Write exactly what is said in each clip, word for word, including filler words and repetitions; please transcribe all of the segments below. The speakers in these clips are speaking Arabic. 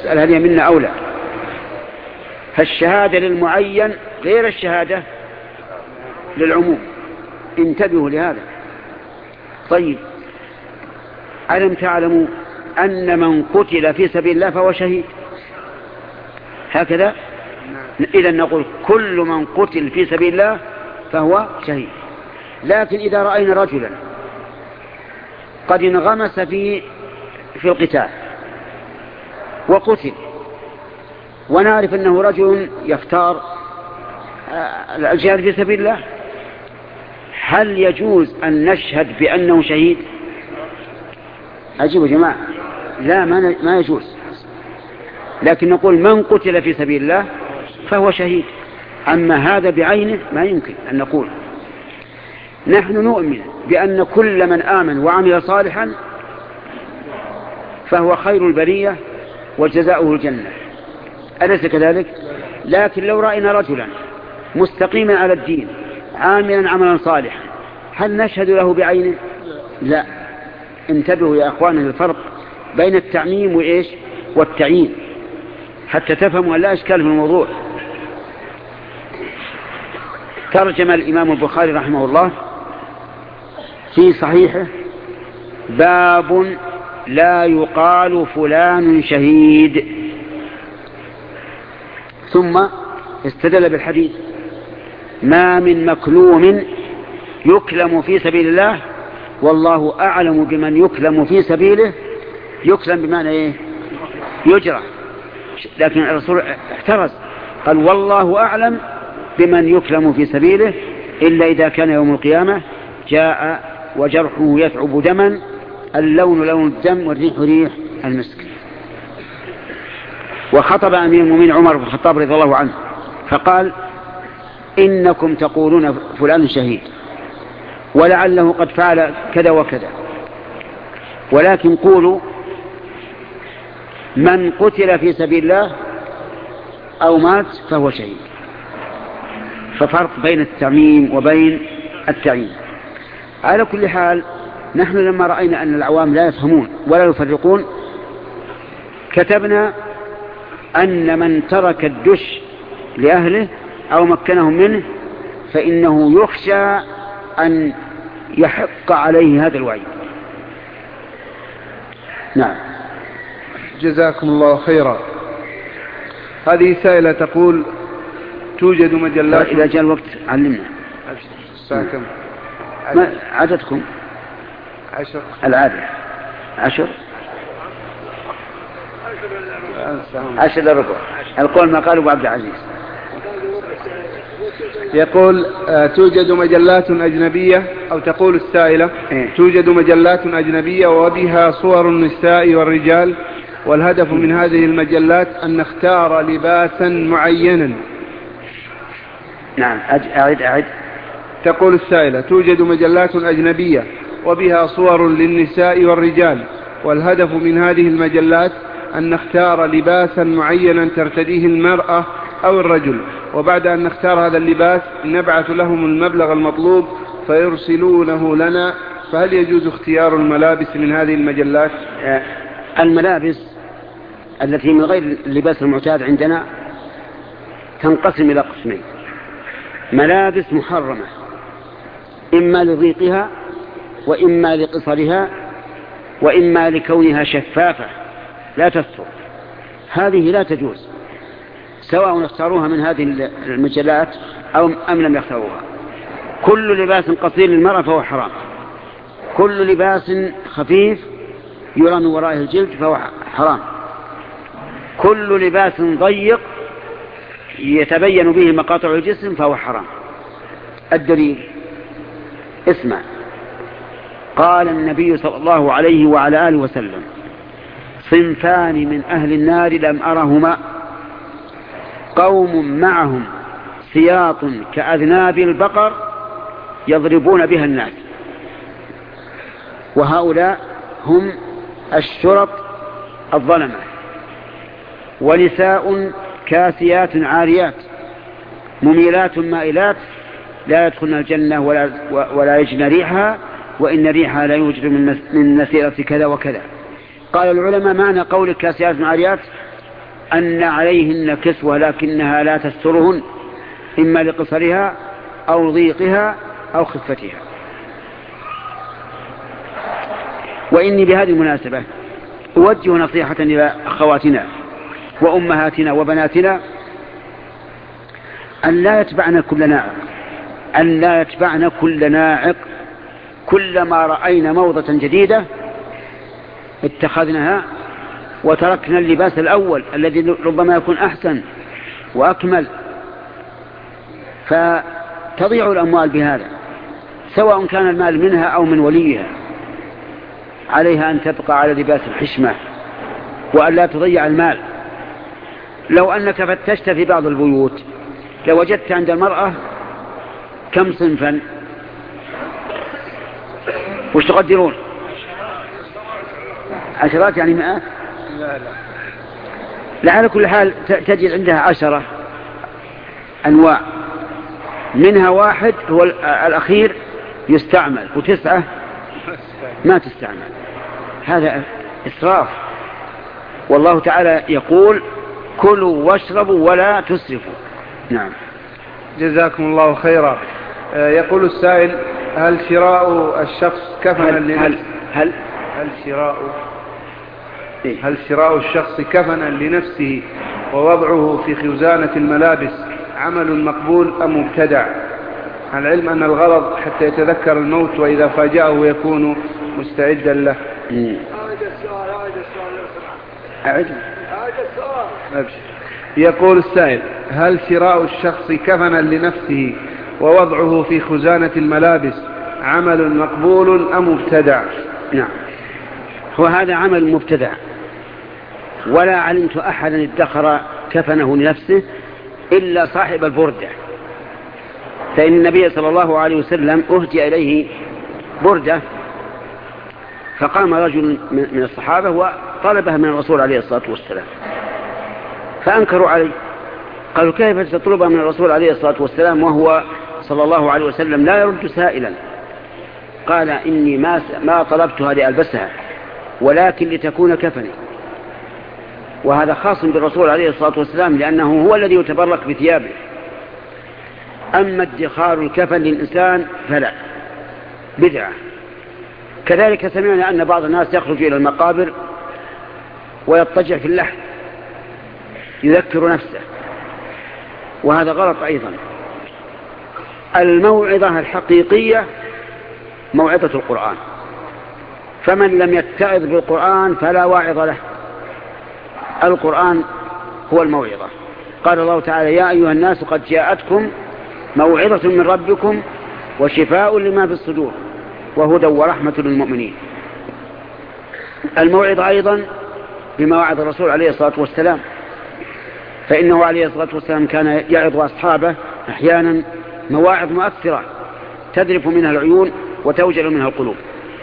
اسأل هل هي منا أو لا. فالشهادة للمعين غير الشهادة للعموم، انتبهوا لهذا. طيب، ألم تعلموا أن من قتل في سبيل الله فهو شهيد؟ هكذا إذا نقول كل من قتل في سبيل الله فهو شهيد. لكن إذا رأينا رجلا قد انغمس في في القتال وقتل، ونعرف أنه رجل يختار الجهاد في سبيل الله، هل يجوز أن نشهد بأنه شهيد؟ أجيبوا جماعة، لا، ما يجوز. لكن نقول من قتل في سبيل الله فهو شهيد. أما هذا بعينه ما يمكن أن نقول. نحن نؤمن بأن كل من آمن وعمل صالحا فهو خير البرية وجزاؤه الجنة، أليس كذلك؟ لكن لو رأينا رجلا مستقيما على الدين عاملا عملا صالحا هل نشهد له بعينه؟ لا. انتبهوا يا أخوانا للفرق بين التعميم وإيش والتعيين حتى تفهموا أن لا إشكال في الموضوع. ترجم الإمام البخاري رحمه الله في صحيحه باب لا يقال فلان شهيد، ثم استدل بالحديث ما من مكلوم يكلم في سبيل الله والله أعلم بمن يكلم في سبيله. يكلم بمعنى إيه؟ يجرى. لكن الرسول احترز قال والله أعلم بمن يكلم في سبيله إلا إذا كان يوم القيامة جاء وجرحه يثعب دما، اللون لون الدم والريح ريح المسك. وخطب أمير المؤمنين عمر بن الخطاب رضي الله عنه فقال إنكم تقولون فلان شهيد ولعله قد فعل كذا وكذا، ولكن قولوا من قتل في سبيل الله أو مات فهو شهيد. ففرق بين التعميم وبين التعيين. على كل حال نحن لما رأينا أن العوام لا يفهمون ولا يفرقون كتبنا أن من ترك الدش لأهله أو مكنهم منه فإنه يخشى أن يحق عليه هذا الوعيد. نعم. جزاكم الله خيرا. هذه سائلة تقول توجد مجلات. إذا جاء الوقت علمنا. الساعة كم؟ عددكم؟ عشر. العادة عشر. عشر للربع. القول ما قاله أبو عبد العزيز. يقول آه توجد مجلات أجنبية، أو تقول السائلة إيه؟ توجد مجلات أجنبية وبها صور النساء والرجال، والهدف من هذه المجلات أن نختار لباسا معينا. نعم. أعد أعد. تقول السائلة توجد مجلات أجنبية وبها صور للنساء والرجال، والهدف من هذه المجلات أن نختار لباسا معينا ترتديه المرأة أو الرجل، وبعد أن نختار هذا اللباس نبعث لهم المبلغ المطلوب فيرسلونه لنا. فهل يجوز اختيار الملابس من هذه المجلات؟ الملابس التي من غير اللباس المعتاد عندنا تنقسم إلى قسمين: ملابس محرمة إما لضيقها وإما لقصرها وإما لكونها شفافة لا تستر، هذه لا تجوز سواء اختاروها من هذه المجلات أو أم لم يختاروها. كل لباس قصير للمرأة فهو حرام، كل لباس خفيف يرى من ورائه الجلد فهو حرام، كل لباس ضيق يتبين به مقاطع الجسم فهو حرام. الدليل اسمع، قال النبي صلى الله عليه وعلى آله وسلم: صنفان من أهل النار لم أرهما، قوم معهم سياط كأذناب البقر يضربون بها الناس، وهؤلاء هم الشرط الظلمة، ونساء كاسيات عاريات مميلات مائلات لا يدخلن الجنة ولا, ولا يجن ريحها وإن ريحها لا يوجد من مسيرة كذا وكذا. قال العلماء معنى قول كاسيات عاريات أن عليهن كسوة لكنها لا تسترهن إما لقصرها أو ضيقها أو خفتها. وإني بهذه المناسبة أوجه نصيحة إلى أخواتنا وأمهاتنا وبناتنا أن لا يتبعن كل ناعق أن لا يتبعن كل ناعق كلما رأينا موضة جديدة اتخذناها وتركنا اللباس الأول الذي ربما يكون أحسن وأكمل، فتضيع الأموال بهذا، سواء كان المال منها أو من وليها. عليها أن تبقى على لباس الحشمة وأن لا تضيع المال. لو أنك فتشت في بعض البيوت لوجدت عند المرأة كم صنفا؟ وش تقدرون؟ عشرات يعني مئات؟ لا لا لعلى كل حال تجد عندها عشرة أنواع، منها واحد هو الأخير يستعمل وتسعة ما تستعمل. هذا إسراف. والله تعالى يقول كلوا واشربوا ولا تسرفوا. نعم. جزاكم الله خيرا. يقول السائل: هل شراء الشخص كفنا لنفسه هل, هل, هل شراء هل شراء الشخص كفنا لنفسه ووضعه في خزانة الملابس عمل مقبول أم مبتدع؟ على العلم أن الغرض حتى يتذكر الموت وإذا فاجأه يكون مستعدا له. يقول السائل: هل شراء الشخص كفنا لنفسه ووضعه في خزانة الملابس عمل مقبول أم مبتدع؟ نعم، هو هذا عمل مبتدع، ولا علمت أحدا ادخر كفنه لنفسه إلا صاحب البردة، فإن النبي صلى الله عليه وسلم أهدي إليه بردة، فقام رجل من الصحابة وطلبها من الرسول عليه الصلاة والسلام، فأنكروا عليه، قالوا: كيف تطلبها من الرسول عليه الصلاة والسلام وهو صلى الله عليه وسلم لا يرد سائلا؟ قال: إني ما ما طلبتها لألبسها ولكن لتكون كفني. وهذا خاص بالرسول عليه الصلاة والسلام لأنه هو الذي يتبرك بثيابه. أما ادخار الكفن للإنسان فلا، بدعة. كذلك سمعنا أن بعض الناس يخرج إلى المقابر ويضطجع في اللحد يذكر نفسه، وهذا غلط أيضا. الموعظة الحقيقية موعظة القرآن، فمن لم يتعظ بالقرآن فلا واعظ له. القرآن هو الموعظة. قال الله تعالى: يا أيها الناس قد جاءتكم موعظة من ربكم وشفاء لما في الصدور وهدى ورحمة للمؤمنين. الموعظة أيضا بما وعظ الرسول عليه الصلاة والسلام، فإنه عليه الصلاة والسلام كان يعظ أصحابه أحيانا مواعظ مؤثرة تذرف منها العيون وتوجل منها القلوب.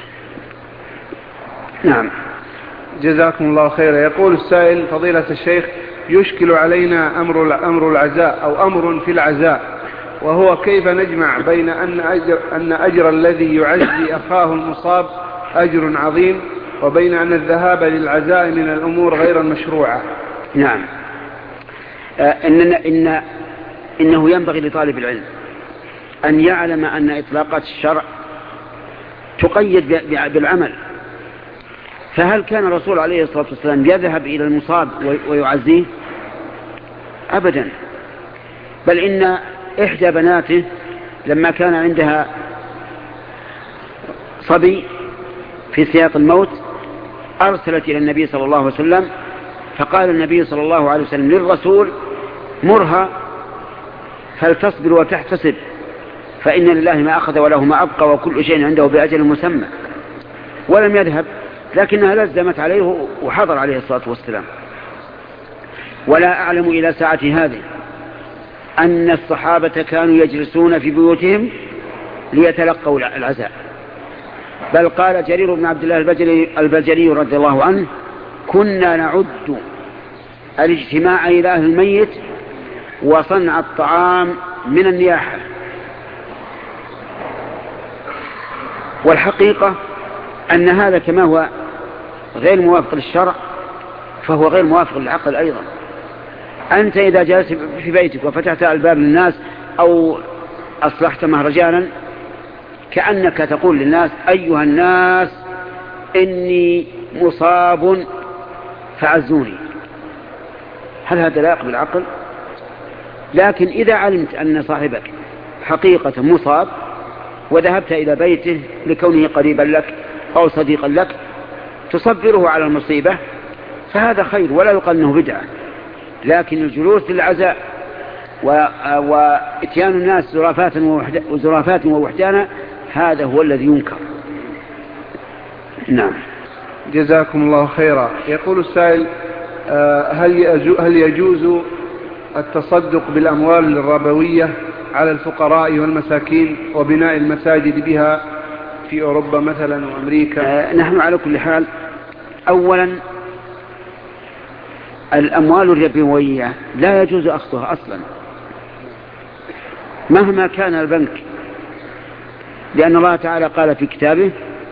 نعم. جزاكم الله خيرا. يقول السائل: فضيلة الشيخ، يشكل علينا أمر أمر العزاء أو أمر في العزاء، وهو كيف نجمع بين أن أجر, أن أجر الذي يعزي أخاه المصاب أجر عظيم وبين أن الذهاب للعزاء من الأمور غير المشروعة. نعم. آه إن إن إنه ينبغي لطالب العلم أن يعلم أن إطلاقات الشرع تقيد بالعمل. فهل كان الرسول عليه الصلاة والسلام يذهب إلى المصاب ويعزيه؟ أبدا، بل إن إحدى بناته لما كان عندها صبي في سياق الموت أرسلت إلى النبي صلى الله عليه وسلم، فقال النبي صلى الله عليه وسلم للرسول: مرها فلتصبر وتحتسب، فإن لله ما أخذ وله ما أبقى وكل شيء عنده بأجل مسمى. ولم يذهب، لكنها لزمت عليه وحضر عليه الصلاة والسلام. ولا أعلم إلى ساعة هذه أن الصحابة كانوا يجلسون في بيوتهم ليتلقوا العزاء، بل قال جرير بن عبد الله البجلي, البجلي رضي الله عنه: كنا نعد الاجتماع إلى أهل الميت وصنع الطعام من النياحة. والحقيقة أن هذا كما هو غير موافق للشرع فهو غير موافق للعقل أيضا. أنت إذا جلست في بيتك وفتحت الباب للناس أو أصلحت مهرجانا كأنك تقول للناس أيها الناس إني مصاب فعزوني. هل هذا لا يقبل العقل؟ لكن إذا علمت أن صاحبك حقيقة مصاب وذهبت إلى بيته لكونه قريبا لك أو صديقا لك تصبره على المصيبة فهذا خير ولا يقال أنه بدعة. لكن الجلوس للعزاء وإتيان الناس زرافات ووحدانا هذا هو الذي ينكر. نعم. جزاكم الله خيرا. يقول السائل هل يجوز التصدق بالأموال الربوية على الفقراء والمساكين وبناء المساجد بها في أوروبا مثلا وأمريكا؟ آه نحن على كل حال أولا الأموال الربوية لا يجوز أخذها أصلا مهما كان البنك، لأن الله تعالى قال في كتابه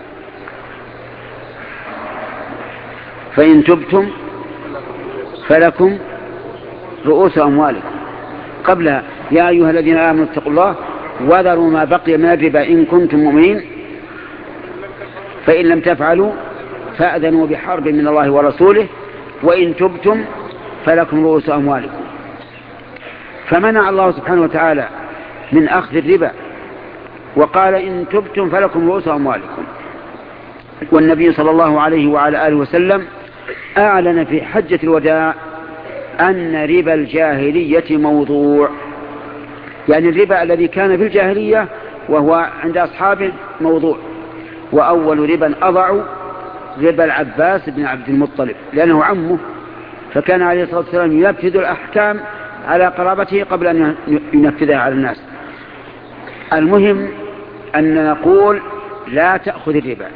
فإن تبتم فلكم رؤوس أموالكم قبلها يا أيها الذين آمنوا اتقوا الله وذروا ما بقي من الربا إن كنتم مؤمنين فإن لم تفعلوا فأذنوا بحرب من الله ورسوله وإن تبتم فلكم رؤوس أموالكم. فمنع الله سبحانه وتعالى من أخذ الربا وقال إن تبتم فلكم رؤوس أموالكم. والنبي صلى الله عليه وعلى آله وسلم أعلن في حجة الوداع أن ربا الجاهلية موضوع، يعني الربا الذي كان في الجاهلية وهو عند أصحابه موضوع. وأول ربا أضع ربا العباس بن عبد المطلب لأنه عمه، فكان عليه الصلاة والسلام ينفذ الأحكام على قرابته قبل أن ينفذها على الناس. المهم أن نقول لا تأخذ الربا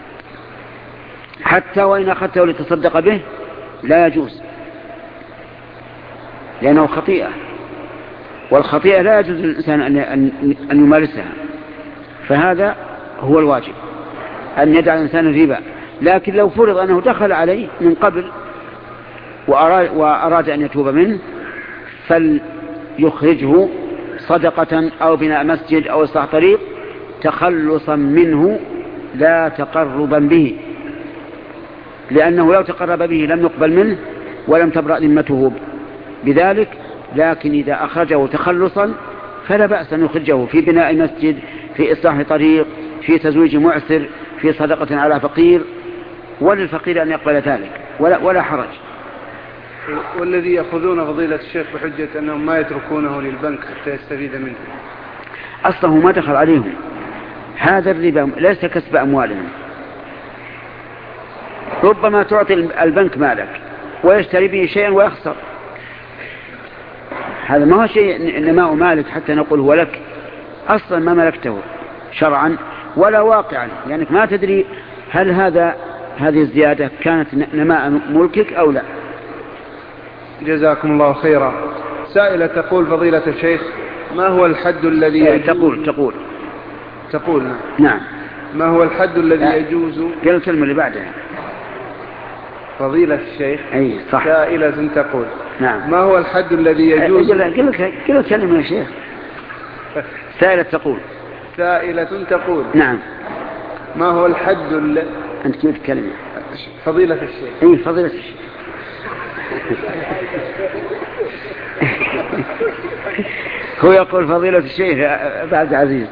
حتى وإن أخذته لتصدق به لا يجوز، لأنه خطيئة، والخطيئة لا يجوز للإنسان أن يمارسها. فهذا هو الواجب أن يدع الإنسان الربا. لكن لو فرض أنه دخل عليه من قبل وأراد, وأراد أن يتوب منه فليخرجه صدقة أو بناء مسجد أو إصلاح طريق تخلصا منه لا تقربا به، لأنه لو تقرب به لم يقبل منه ولم تبرأ ذمته بذلك. لكن إذا أخرجه تخلصا فلا بأس أن يخرجه في بناء مسجد، في إصلاح طريق، في تزويج معسر، في صدقة على فقير، وللفقير أن يقبل ذلك ولا, ولا حرج. والذي يأخذون فضيلة الشيخ بحجة أنهم ما يتركونه للبنك حتى يستفيد منه أصله ما دخل عليهم، هذا الربا ليس كسب أموالهم. ربما تعطي البنك مالك ويشتري به شيئا ويخسر، هذا ما هو شيء نماء مالك حتى نقول هو لك، أصلا ما ملكته شرعا ولا واقعا، لأنك ما تدري هل هذا هذه الزيادة كانت نماء ملكك أو لا. جزاكم الله خيرا. سائلة تقول فضيلة الشيخ ما هو الحد الذي يجوز تقول تقول تقول نعم. نعم ما هو الحد الذي يجوز قل الكلمة اللي بعدها. فضيلة الشيخ أي صح. سائلة تقول نعم ما هو الحد الذي يجوز قل الكلمة يا شيخ. سائلة تقول سائلة تقول نعم ما هو الحد الذي أنت كيف تكلمي فضيلة الشيخ. أي فضيلة الشيخ. هو يقول فضيلة الشيخ بعد عزيز.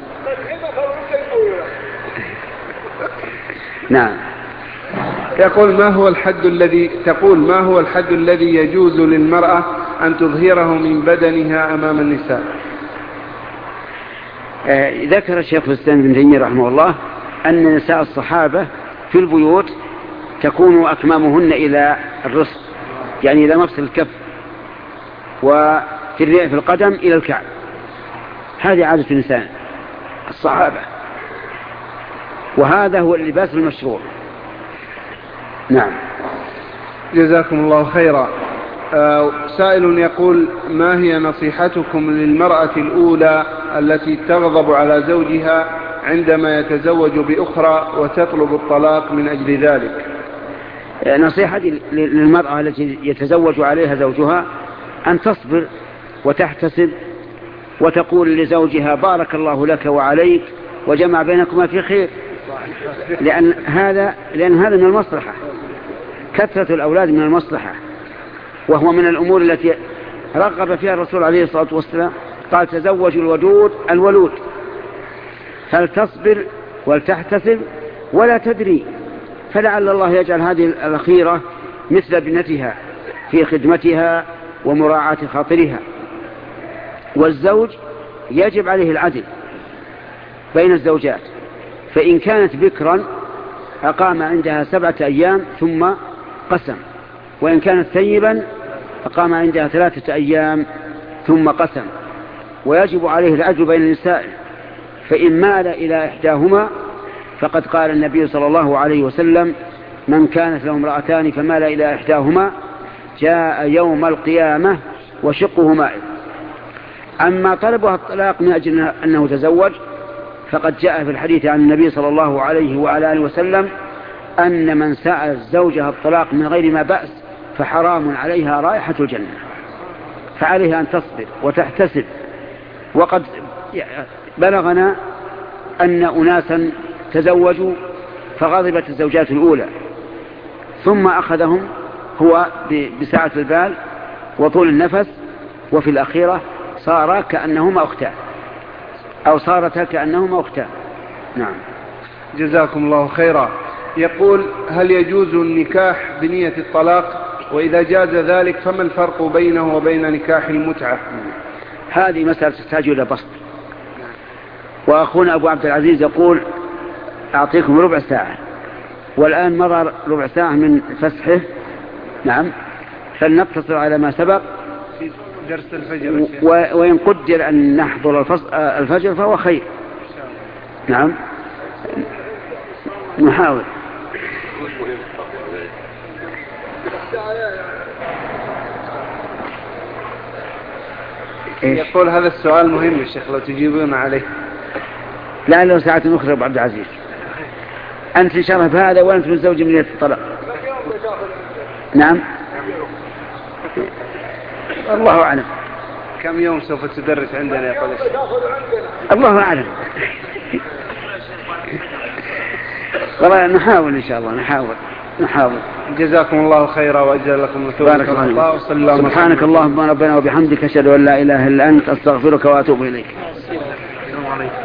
نعم. يقول ما هو الحد الذي تقول ما هو الحد الذي يجوز للمرأة أن تظهره من بدنها أمام النساء؟ آه ذكر الشيخ الإسلام ابن تيمية رحمه الله أن نساء الصحابة في البيوت تكون أكمامهن إلى الرسل، يعني إلى مفصل الكف، وفي الرئة في القدم إلى الكعب. هذه عادة النساء الصحابة، وهذا هو اللباس المشروع. نعم. جزاكم الله خيرا. آه سائل يقول ما هي نصيحتكم للمرأة الأولى التي تغضب على زوجها عندما يتزوج بأخرى وتطلب الطلاق من أجل ذلك؟ نصيحتي للمرأة التي يتزوج عليها زوجها أن تصبر وتحتسب وتقول لزوجها بارك الله لك وعليك وجمع بينكما في خير، لأن هذا لأن هذا من المصلحة، كثرة الأولاد من المصلحة، وهو من الأمور التي رغب فيها الرسول عليه الصلاة والسلام، قال تزوجوا الودود الولود، فلتصبر ولتحتسب ولا تدري، فلعل الله يجعل هذه الأخيرة مثل ابنتها في خدمتها ومراعاة خاطرها. والزوج يجب عليه العدل بين الزوجات، فإن كانت بكرا أقام عندها سبعة أيام ثم قسم، وإن كانت ثيبا أقام عندها ثلاثة أيام ثم قسم. ويجب عليه العدل بين النساء، فإن مال إلى إحداهما فقد قال النبي صلى الله عليه وسلم من كانت له امرأتان فمال إلى إحداهما جاء يوم القيامة وشقه مائل. أما طلبها الطلاق من أجل أنه تزوج فقد جاء في الحديث عن النبي صلى الله عليه وعلى آله وسلم أن من سأل زوجها الطلاق من غير ما بأس فحرام عليها رائحة الجنة، فعليها أن تصبر وتحتسب. وقد بلغنا أن أناسا تزوجوا فغضبت الزوجات الأولى ثم أخذهم هو بسعة البال وطول النفس، وفي الأخيرة صار كأنهما أختان أو صارتا كأنهما أختان. نعم. جزاكم الله خيرا. يقول هل يجوز النكاح بنية الطلاق؟ وإذا جاز ذلك فما الفرق بينه وبين نكاح المتعة؟ هذه مسألة تحتاج إلى بسط، وأخونا أبو عبد العزيز يقول أعطيكم ربع ساعة، والآن مر ربع ساعة من فسحه. نعم، فلنقتصر على ما سبق في درس الفجر، و... وإن قدر أن نحضر الفجر فهو خير. نعم نحاول. يقول هذا السؤال مهم يا شيخ لو تجيبون عليه. لا لو ساعة أخرى أبو عبد العزيز، أنت شرف هذا وأنت متزوج من الطلاق. نعم الله أعلم. كم يوم سوف تدرس عندنا يا قدس؟ الله أعلم. والله نحاول إن شاء الله، نحاول نحاول. جزاكم الله خيرا وأجزل لكم بارك الله فيك. سبحانك اللهم ربنا وبحمدك أشهد أن لا إله إلا أنت أستغفرك وأتوب إليك.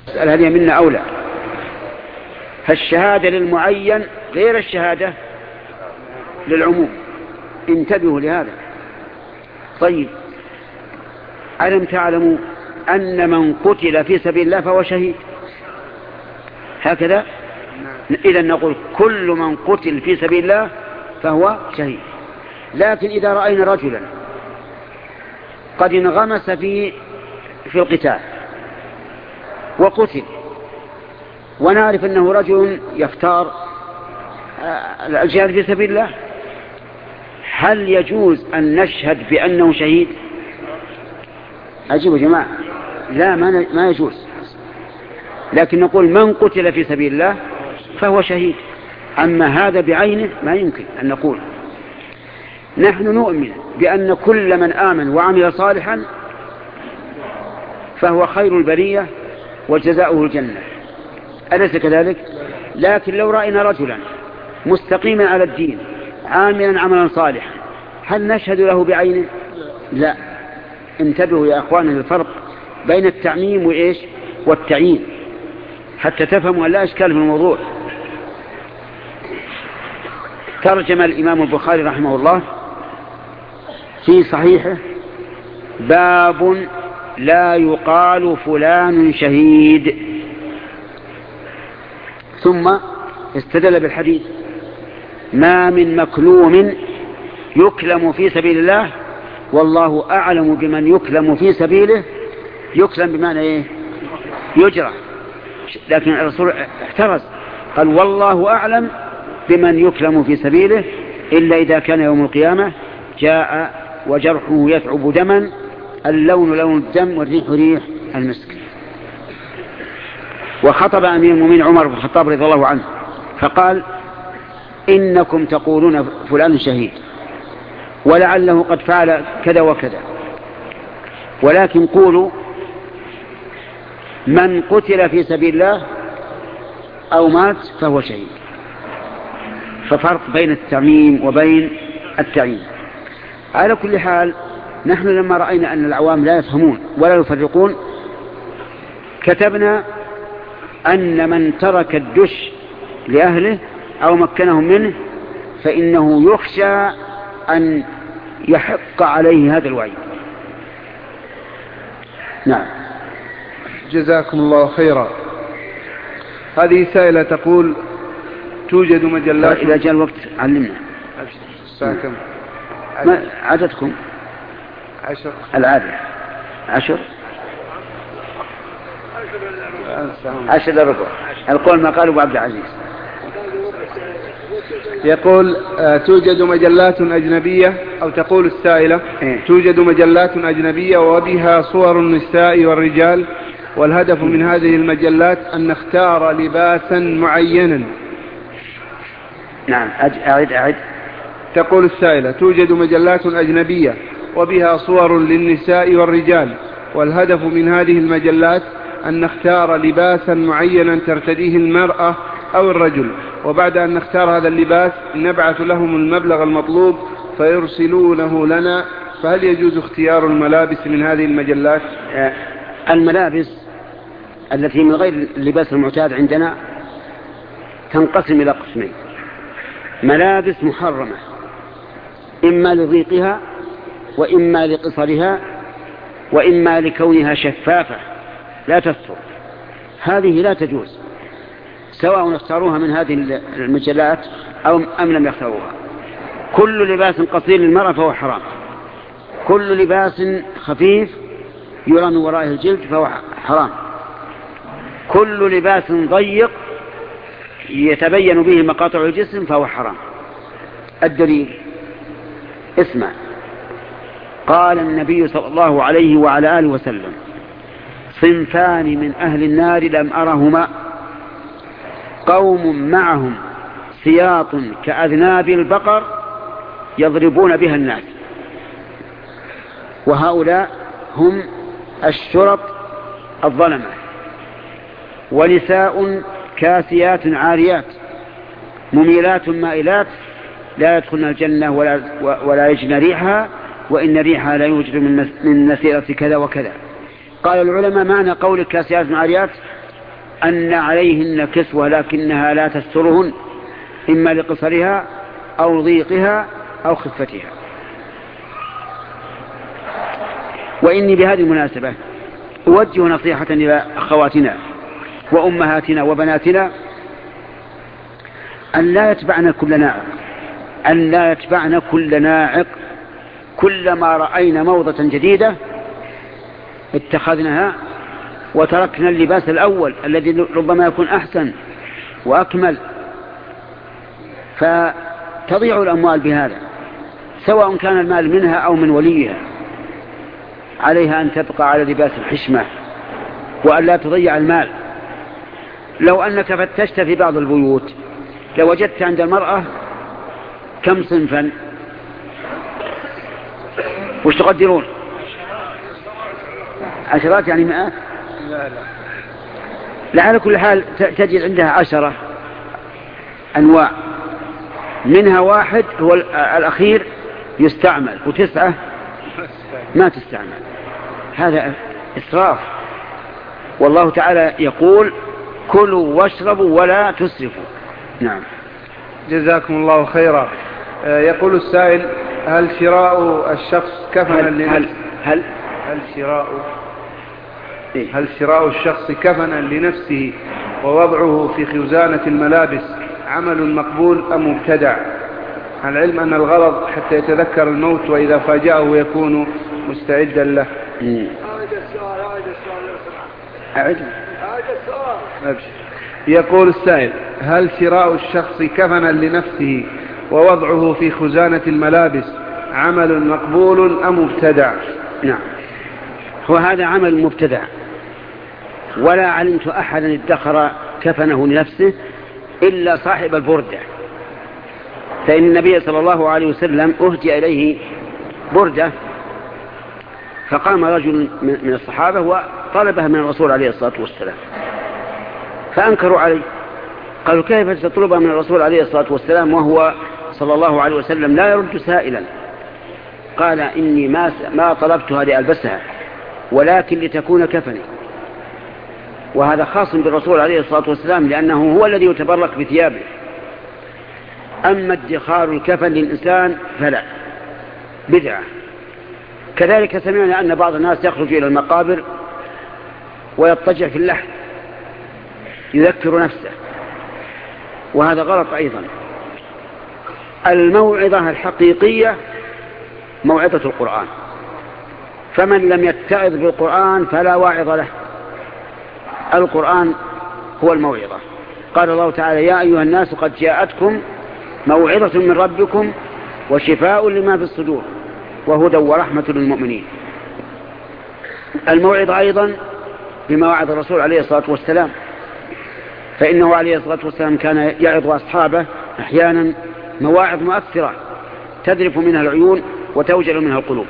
اسأل هل منا أولى. فالشهادة للمعين غير الشهادة للعموم، انتبهوا لهذا. طيب، ألم تعلموا أن من قتل في سبيل الله فهو شهيد؟ هكذا إذا نقول كل من قتل في سبيل الله فهو شهيد. لكن إذا رأينا رجلا قد انغمس في في القتال وقتل، ونعرف أنه رجل يختار الجهاد في سبيل الله، هل يجوز أن نشهد بأنه شهيد؟ أجيبوا جماعة، لا ما يجوز. لكن نقول من قتل في سبيل الله فهو شهيد. أما هذا بعينه ما يمكن أن نقول. نحن نؤمن بأن كل من آمن وعمل صالحا فهو خير البرية وجزاؤه الجنة، أليس كذلك؟ لكن لو رأينا رجلا مستقيما على الدين عاملا عملا صالحا هل نشهد له بعينه؟ لا. انتبهوا يا أخواننا الفرق بين التعميم وإيش والتعيين حتى تفهموا أن لا إشكال في الموضوع. ترجم الإمام البخاري رحمه الله في صحيحه باب لا يقال فلان شهيد، ثم استدل بالحديث ما من مكلوم يكلم في سبيل الله والله أعلم بمن يكلم في سبيله. يكلم بمعنى إيه؟ يجرى. لكن الرسول احترز قال والله أعلم بمن يكلم في سبيله إلا إذا كان يوم القيامة جاء وجرحه يثعب دما اللون لون الدم والريح ريح المسك. وخطب أمير المؤمنين عمر بن الخطاب رضي الله عنه فقال إنكم تقولون فلان شهيد ولعله قد فعل كذا وكذا، ولكن قولوا من قتل في سبيل الله أو مات فهو شهيد. ففرق بين التعميم وبين التعيين. على كل حال نحن لما رأينا أن العوام لا يفهمون ولا يفرقون كتبنا أن من ترك الدش لأهله أو مكنهم منه فإنه يخشى أن يحق عليه هذا الوعيد. نعم. جزاكم الله خيرا. هذه سائلة تقول توجد مجلات. إذا جاء الوقت علمنا. الساعة كم؟ ما عددكم؟ عشر. العادة عشر. عشر لربع. القول ما قال أبو عبد العزيز. يقول آه توجد مجلات أجنبية أو تقول السائلة إيه؟ توجد مجلات أجنبية وبها صور النساء والرجال، والهدف من هذه المجلات أن نختار لباسا معينا. نعم. أعد أعد. تقول السائلة توجد مجلات أجنبية وبها صور للنساء والرجال، والهدف من هذه المجلات أن نختار لباسا معينا ترتديه المرأة أو الرجل، وبعد أن نختار هذا اللباس نبعث لهم المبلغ المطلوب فيرسلونه لنا. فهل يجوز اختيار الملابس من هذه المجلات؟ الملابس التي من غير اللباس المعتاد عندنا تنقسم إلى قسمين: ملابس محرمة إما لضيقها وإما لقصرها وإما لكونها شفافة لا تستر، هذه لا تجوز سواء اختاروها من هذه المجلات أو أم لم يختاروها. كل لباس قصير للمرأة فهو حرام، كل لباس خفيف يرى من ورائه الجلد فهو حرام، كل لباس ضيق يتبين به مقاطع الجسم فهو حرام. الدليل اسمع، قال النبي صلى الله عليه وعلى آله وسلم: صنفان من أهل النار لم أرهما، قوم معهم سياط كأذناب البقر يضربون بها الناس، وهؤلاء هم الشرط الظلمة، ونساء كاسيات عاريات مميلات مائلات لا يدخلن الجنة ولا, ولا يجن ريحها وإن ريحها لا يوجد من نسيرة كذا وكذا. قال العلماء معنى قول كاسيات عاريات أن عليهن كسوة لكنها لا تسترهن إما لقصرها أو ضيقها أو خفتها. وإني بهذه المناسبة أوجه نصيحة إلى أخواتنا وأمهاتنا وبناتنا أن لا يتبعن كل ناعق أن لا يتبعن كل ناعق كلما رأينا موضة جديدة اتخذناها وتركنا اللباس الأول الذي ربما يكون أحسن وأكمل، فتضيع الأموال بهذا، سواء كان المال منها أو من وليها. عليها أن تبقى على لباس الحشمة وأن لا تضيع المال. لو أنك فتشت في بعض البيوت لوجدت عند المرأة كم صنفا؟ وش تقدرون؟ عشرات يعني مئات؟ لا لا لا، على كل حال تجد عندها عشرة أنواع، منها واحد هو الأخير يستعمل وتسعة ما تستعمل. هذا إسراف. والله تعالى يقول كلوا واشربوا ولا تسرفوا. نعم. جزاكم الله خيرا. يقول السائل: هل شراء الشخص كفنا لنفسه هل هل هل شراء هل شراء الشخص كفنا لنفسه ووضعه في خزانة الملابس عمل مقبول أم مبتدع؟ على العلم أن الغرض حتى يتذكر الموت وإذا فاجأه يكون مستعدا له. هذا السؤال هذا السؤال أعد هذا السؤال. يقول السائل: هل شراء الشخص كفنا لنفسه ووضعه في خزانة الملابس عمل مقبول أم مبتدع؟ نعم، وهذا عمل مبتدع، ولا علمت أحدا ادخر كفنه لنفسه إلا صاحب البردة، فإن النبي صلى الله عليه وسلم أهدي إليه بردة، فقام رجل من الصحابة وطلبها من الرسول عليه الصلاة والسلام، فأنكروا عليه، قالوا: كيف تطلبها من الرسول عليه الصلاة والسلام وهو صلى الله عليه وسلم لا يرد سائلا؟ قال: إني ما ما طلبتها لألبسها ولكن لتكون كفني. وهذا خاص بالرسول عليه الصلاة والسلام لأنه هو الذي يتبرك بثيابه. أما ادخار الكفن للإنسان فلا، بدعة. كذلك سمعنا أن بعض الناس يخرج إلى المقابر ويضطجع في اللحد يذكر نفسه، وهذا غلط أيضا. الموعظة الحقيقية موعظة القرآن، فمن لم يتعظ بالقرآن فلا واعظ له. القرآن هو الموعظة. قال الله تعالى: يا أيها الناس قد جاءتكم موعظة من ربكم وشفاء لما في الصدور وهدى ورحمة للمؤمنين. الموعظة أيضا بما وعظ الرسول عليه الصلاة والسلام، فإنه عليه الصلاة والسلام كان يعظ أصحابه أحيانا مواعظ مؤثرة تذرف منها العيون وتوجل منها القلوب.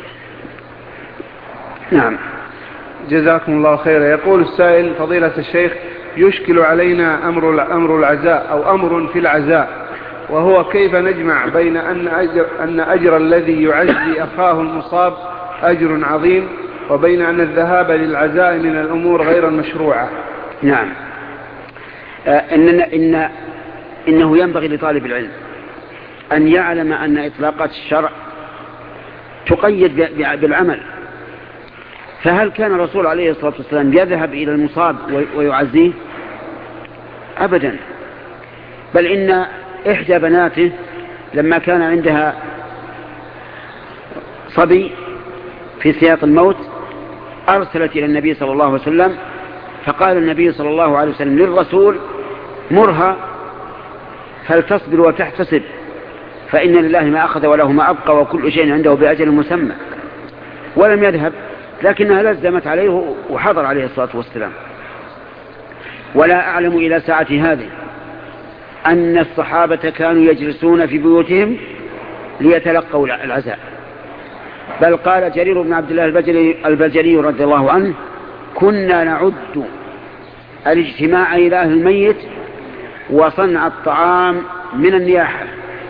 نعم. جزاكم الله خيرا. يقول السائل: فضيلة الشيخ، يشكل علينا أمر أمر العزاء أو أمر في العزاء، وهو كيف نجمع بين أن أجر, أن أجر الذي يعزي أخاه المصاب أجر عظيم وبين أن الذهاب للعزاء من الأمور غير المشروعة. نعم. آه إن إن إنه ينبغي لطالب العلم أن يعلم أن إطلاقات الشرع تقيد بالعمل. فهل كان الرسول عليه الصلاة والسلام يذهب إلى المصاب ويعزيه؟ أبدا، بل إن إحدى بناته لما كان عندها صبي في سياق الموت أرسلت إلى النبي صلى الله عليه وسلم، فقال النبي صلى الله عليه وسلم للرسول: مرها فلتصبر وتحتسب، فإن لله ما أخذ وله ما أبقى وكل شيء عنده بأجل مسمى. ولم يذهب، لكنها لزمت عليه وحضر عليه الصلاة والسلام. ولا أعلم إلى ساعة هذه أن الصحابة كانوا يجلسون في بيوتهم ليتلقوا العزاء، بل قال جرير بن عبد الله البجلي, البجلي رضي الله عنه: كنا نعد الاجتماع إلى أهل الميت وصنع الطعام من النياحة.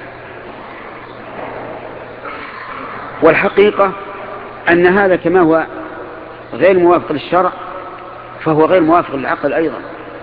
والحقيقة أن هذا كما هو غير موافق للشرع فهو غير موافق للعقل أيضا.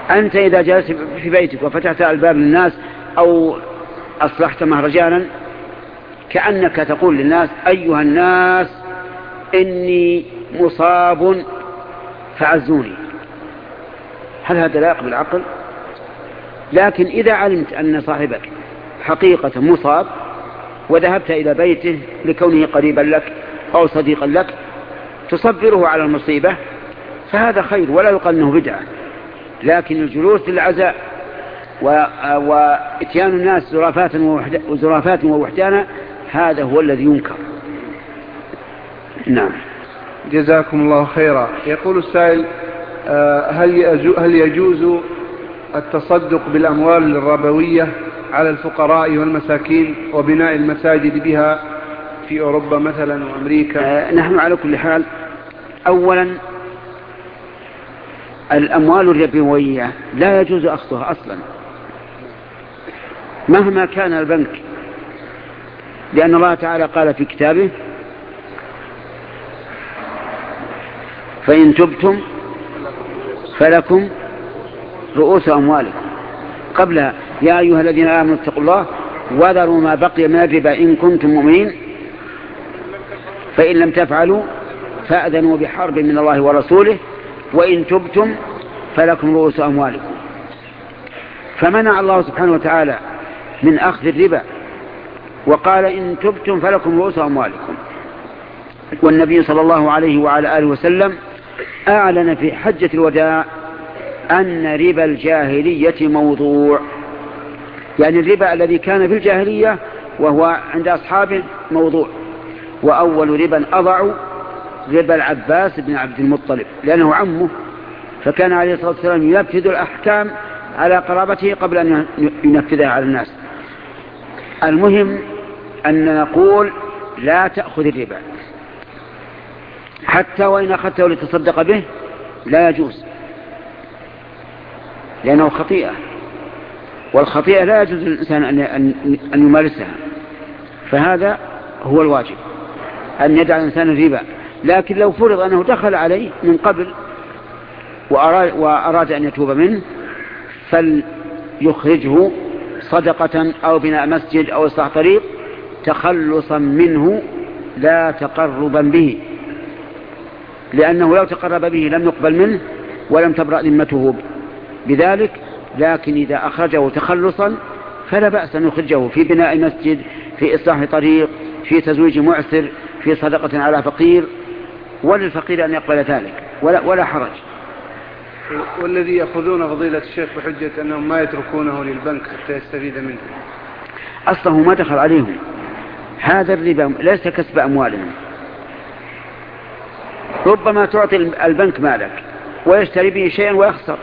أنت إذا جلست في بيتك وفتحت الباب للناس أو أصلحت مهرجانا كأنك تقول للناس أيها الناس إني مصاب فعزوني. هل هذا لايق بالعقل؟ لكن إذا علمت أن صاحبك حقيقة مصاب وذهبت إلى بيته لكونه قريبا لك أو صديقا لك تصبره على المصيبة فهذا خير ولا يقال أنه بدعة. لكن الجلوس للعزاء وإتيان الناس زرافات ووحدانا هذا هو الذي ينكر. نعم. جزاكم الله خيرا. يقول السائل هل يجوز التصدق بالأموال الربوية على الفقراء والمساكين وبناء المساجد بها في أوروبا مثلا وأمريكا؟ نحن على كل حال أولا الأموال الربوية لا يجوز أخذها أصلا مهما كان البنك، لأن الله تعالى قال في كتابه فإن تبتم فلكم رؤوس أموالكم قبلها يا أيها الذين آمنوا اتقوا الله وذروا ما بقي من الربا إن كنتم مؤمنين فإن لم تفعلوا فأذنوا بحرب من الله ورسوله وإن تبتم فلكم رؤوس أموالكم. فمنع الله سبحانه وتعالى من أخذ الربا وقال إن تبتم فلكم رؤوس أموالكم. والنبي صلى الله عليه وعلى آله وسلم أعلن في حجة الوداع أن ربا الجاهلية موضوع، يعني الربا الذي كان في الجاهلية وهو عند أصحابه موضوع. وأول ربا أضع ربا العباس بن عبد المطلب لأنه عمه، فكان عليه الصلاة والسلام ينفذ الأحكام على قرابته قبل أن ينفذها على الناس. المهم أن نقول لا تأخذ الربا حتى وإن أخذته لتصدق به لا يجوز لأنه خطيئة، والخطيئة لا يجوز للإنسان أن يمارسها. فهذا هو الواجب أن يدع الإنسان الربا. لكن لو فرض أنه دخل عليه من قبل وأراد, وأراد أن يتوب منه فليخرجه صدقة أو بناء مسجد أو إصلاح طريق تخلصا منه لا تقربا به، لأنه لو تقرب به لم يقبل منه ولم تبرأ ذمته بذلك. لكن إذا أخرجه تخلصا فلا بأس أن يخرجه في بناء مسجد، في إصلاح طريق، في تزويج معسر، في صدقة على فقير، وللفقير أن يقبل ذلك ولا, ولا حرج. والذي يأخذون فضيلة الشيخ بحجة أنهم ما يتركونه للبنك حتى يستفيد منه أصله ما دخل عليهم، هذا الربا ليس كسب أموالهم. ربما تعطي البنك مالك ويشتري به شيئا ويخسر،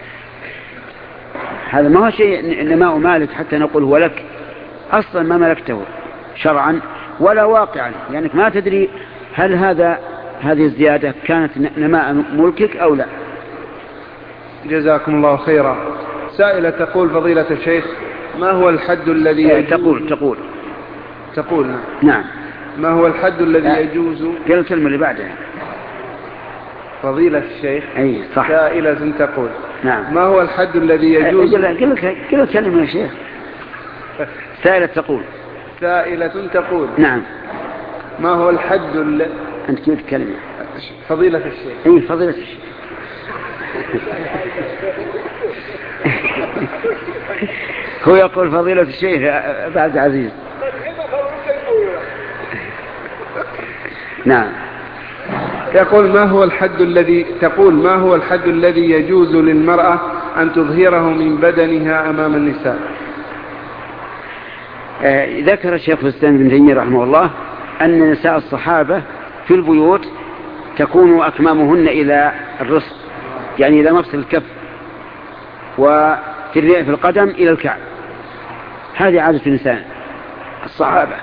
هذا ما هو شيء نماء مالك حتى نقول هو لك، أصلا ما ملكته شرعا ولا واقعا، لأنك ما تدري هل هذا هذه الزيادة كانت نماء ملكك أو لا. جزاكم الله خيرا. سائلة تقول فضيلة الشيخ ما هو الحد الذي يجوز تقول تقول تقول نعم ما هو الحد الذي يجوز قل الكلمة اللي بعدها. فضيلة الشيخ أي صح. سائلة تقول نعم ما هو الحد الذي يجوز قل الكلمة يا شيخ. سائلة تقول سائلة تقول نعم ما هو الحد الذي أنت قلت كلمة فضيلة الشيخ أي فضيلة الشيخ هو يقول فضيلة الشيخ بعد عزيز. نعم يقول ما هو الحد الذي تقول ما هو الحد الذي يجوز للمرأة أن تظهره من بدنها أمام النساء؟ آه ذكر الشيخ الإسلام ابن تيمية رحمه الله أن نساء الصحابة في البيوت تكون أكمامهن إلى الرسل، يعني إلى مفصل الكف، وفي الرئة في القدم إلى الكعب. هذه عادة النساء الصحابة،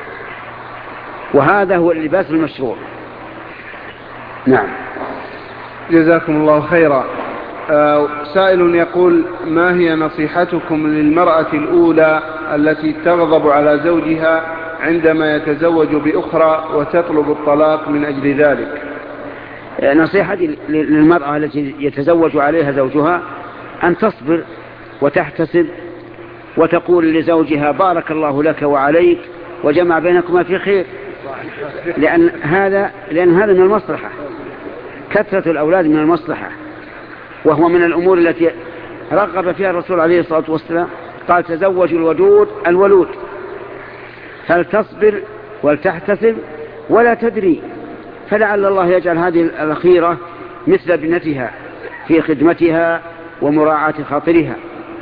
وهذا هو اللباس المشروع. نعم جزاكم الله خيرا. آه سائل يقول ما هي نصيحتكم للمرأة الأولى التي تغضب على زوجها عندما يتزوج بأخرى وتطلب الطلاق من أجل ذلك؟ نصيحتي للمرأة التي يتزوج عليها زوجها أن تصبر وتحتسب وتقول لزوجها بارك الله لك وعليك وجمع بينكما في خير، لأن هذا لأن هذا من المصلحة، كثرة الأولاد من المصلحة، وهو من الأمور التي رغب فيها الرسول عليه الصلاة والسلام، قال تزوجوا الودود الولود، فلتصبر ولتحتسب ولا تدري، فلعل الله يجعل هذه الأخيرة مثل ابنتها في خدمتها ومراعاة خاطرها.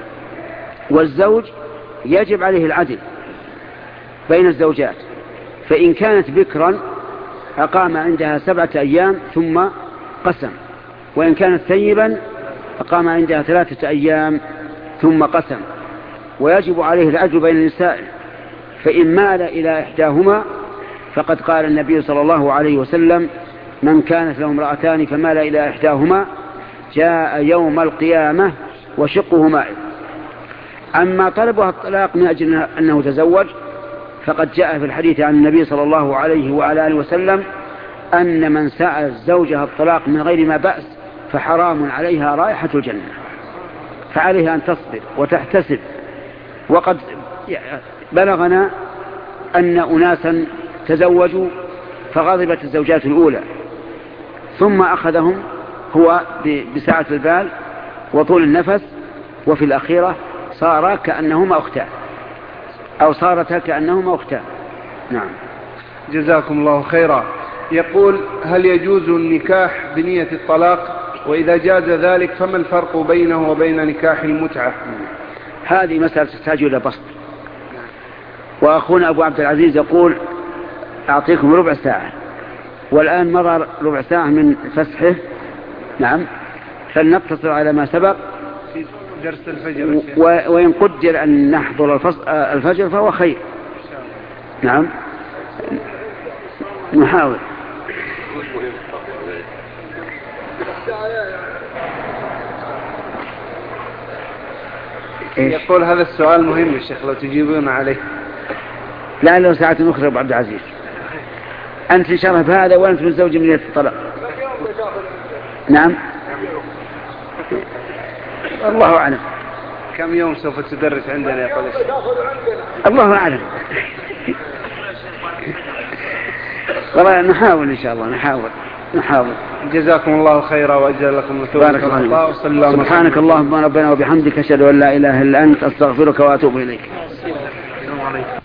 والزوج يجب عليه العدل بين الزوجات، فإن كانت بكرا أقام عندها سبعة أيام ثم قسم، وإن كانت ثيبا أقام عندها ثلاثة أيام ثم قسم. ويجب عليه العدل بين النساء، فإن مال إلى إحداهما فقد قال النبي صلى الله عليه وسلم من كانت له امرأتان فمال إلى إحداهما جاء يوم القيامة وشقه مائل. أما طلبها الطلاق من أجل أنه تزوج فقد جاء في الحديث عن النبي صلى الله عليه وعلى آله وسلم أن من سأل زوجها الطلاق من غير ما بأس فحرام عليها رائحة الجنة، فعليها أن تصبر وتحتسب. وقد بلغنا أن أناسا تزوجوا فغضبت الزوجات الأولى ثم أخذهم هو بسعة البال وطول النفس، وفي الأخيرة صار كأنهما أختان أو صارتا كأنهما أختان. نعم. جزاكم الله خيرا. يقول هل يجوز النكاح بنية الطلاق؟ وإذا جاز ذلك فما الفرق بينه وبين نكاح المتعة؟ هذه مسألة تحتاج إلى بسط، وأخونا أبو عبد العزيز يقول أعطيكم ربع ساعة، والآن مر ربع ساعة من فسحه. نعم، فلنقتصر على ما سبق درس الفجر، وإن قدر أن نحضر الفجر فهو خير. نعم نحاول. يقول هذا السؤال مهم الشيخ لو تجيبون عليه. لا لو ساعة أخرى أبو عبد العزيز، أنت شرف هذا وأنت متزوج من الطلاق. نعم الله أعلم. كم يوم سوف تدرس عندنا يا قليل؟ الله أعلم. والله نحاول إن شاء الله، نحاول نحاول. جزاكم الله خيرا وأجزل لكم بارك الله. سبحانك اللهم ربنا وبحمدك أشهد أن لا إله إلا أنت أستغفرك وأتوب إليك.